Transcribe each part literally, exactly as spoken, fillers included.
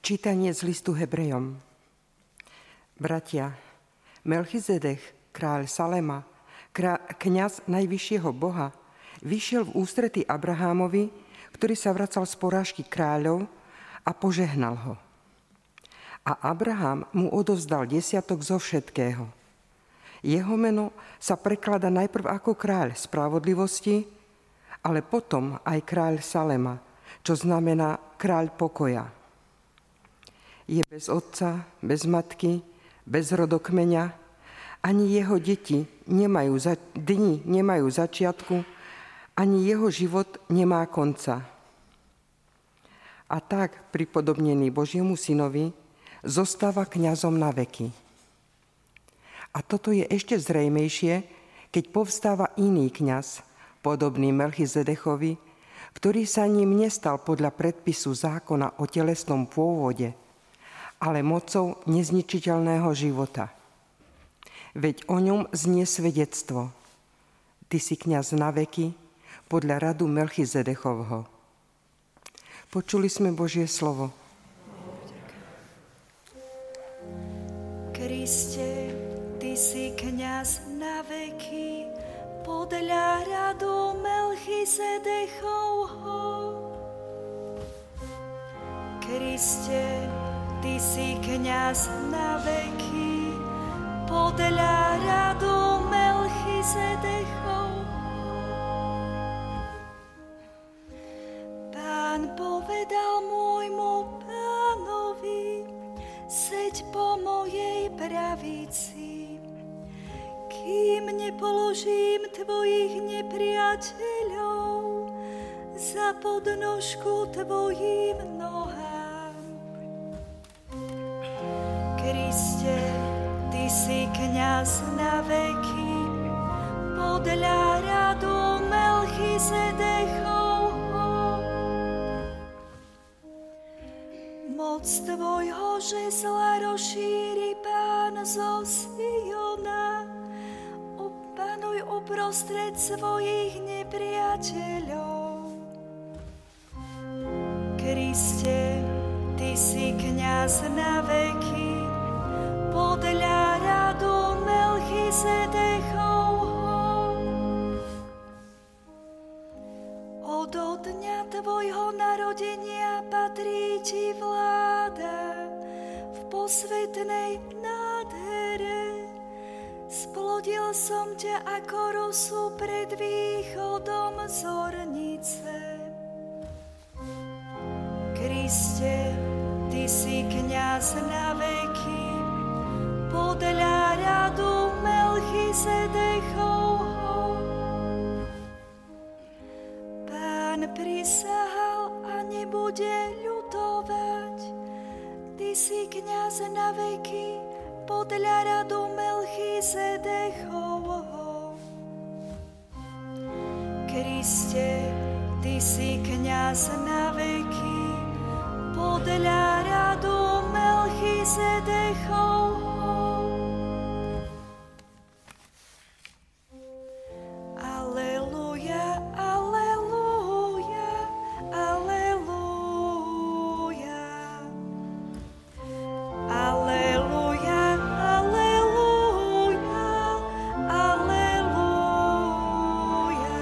Čítanie z listu Hebrejom. Bratia, Melchizedek, kráľ Salema, krá- kňaz najvyššieho Boha, vyšiel v ústrety Abrahámovi, ktorý sa vracal z porážky kráľov, a požehnal ho. A Abraham mu odovzdal desiatok zo všetkého. Jeho meno sa prekladá najprv ako kráľ spravodlivosti, ale potom aj kráľ Salema, čo znamená kráľ pokoja. Je bez otca, bez matky, bez rodokmeňa, ani jeho deti nemajú za, dni nemajú začiatku, ani jeho život nemá konca. A tak, pripodobnený Božiemu synovi, zostáva kňazom na veky. A toto je ešte zrejmejšie, keď povstáva iný kňaz, podobný Melchizedechovi, ktorý sa ním nestal podľa predpisu zákona o telesnom pôvode, ale mocou nezničiteľného života. Veď o ňom znie svedectvo. Ty si kňaz na veky podľa radu Melchizedechovho. Počuli sme Božie slovo. Kriste, ty si kňaz na veky podľa radu Melchizedechovho. Kriste, ty si kňaz na veky podľa radu Melchizedechovho. Pán povedal môjmu pánovi, seď po mojej pravici, kým nepoložím tvojich nepriateľov za podnožku tvojim nohám. Kriste, ty si kňaz na veky podľa radu Melchizedechovho. Moc tvojho žezla rozšíri Pán zo Siona, opanuj uprostred svojich nepriateľov. Kriste, ty si kňaz na veky podľa radu Melchizedechovho. Od dňa tvojho narodenia patrí ti vláda v posvetnej nádhere. Splodil som ťa ako rosu pred východom zornice. Kriste, ty si kňaz na veky podľa radu Melchizedechovho. Pán prisahal a nebude ľutovať, ty si kňaz na veky podľa radu Melchizedechovho. Kriste, ty si kňaz na veky podľa radu Melchizedechovho. Aleluja, aleluja, aleluja. Aleluja, aleluja, aleluja.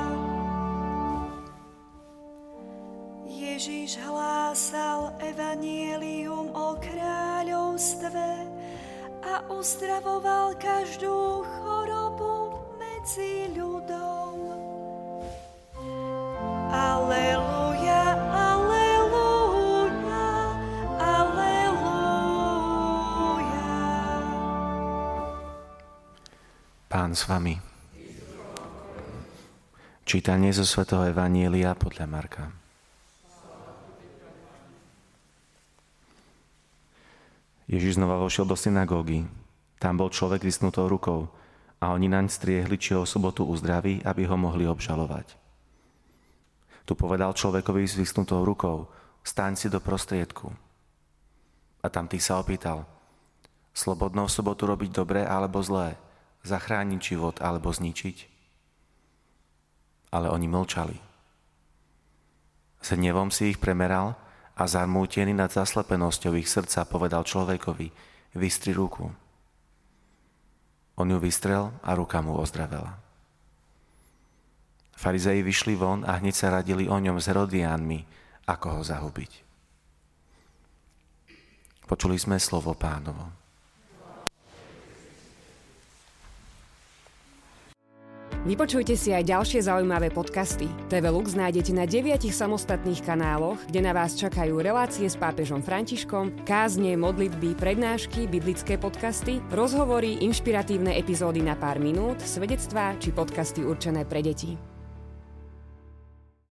Ježiš hlásal evanjelium o kráľovstve a uzdravoval každú chorobu medzi ľudom. Aleluja, aleluja, aleluja. Pán s vami. Čítanie zo svätého evanjelia podľa Marka. Ježiš znova vošiel do synagógy. Tam bol človek vysnutou rukou a oni naň striehli, či ho sobotu uzdraví, aby ho mohli obžalovať. Tu povedal človekovi s vysnutou rukou, staň si do prostriedku. A tamtý sa opýtal, slobodnou sobotu robiť dobré alebo zlé, zachrániť život alebo zničiť? Ale oni mlčali. S hnevom si ich premeral a zarmútený nad zaslepenosťou ich srdca povedal človekovi: vystri ruku. On ju vystrel a ruka mu ozdravela. Farizei vyšli von a hneď sa radili o ňom s Herodiánmi, ako ho zahubiť. Počuli sme slovo Pánovo. Vypočujte si aj ďalšie zaujímavé podcasty. té vé Lux nájdete na deviatich samostatných kanáloch, kde na vás čakajú relácie s pápežom Františkom, kázne, modlitby, prednášky, biblické podcasty, rozhovory, inšpiratívne epizódy na pár minút, svedectvá či podcasty určené pre deti.